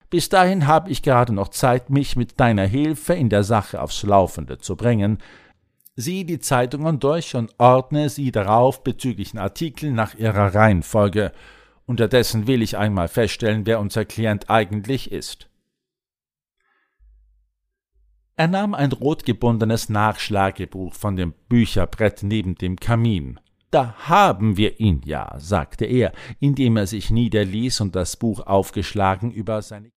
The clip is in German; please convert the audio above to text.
Bis dahin habe ich gerade noch Zeit, mich mit deiner Hilfe in der Sache aufs Laufende zu bringen. Sieh die Zeitungen durch und ordne sie darauf bezüglichen Artikeln nach ihrer Reihenfolge. Unterdessen will ich einmal feststellen, wer unser Klient eigentlich ist.« Er nahm ein rotgebundenes Nachschlagebuch von dem Bücherbrett neben dem Kamin. »Da haben wir ihn ja«, sagte er, indem er sich niederließ und das Buch aufgeschlagen über seine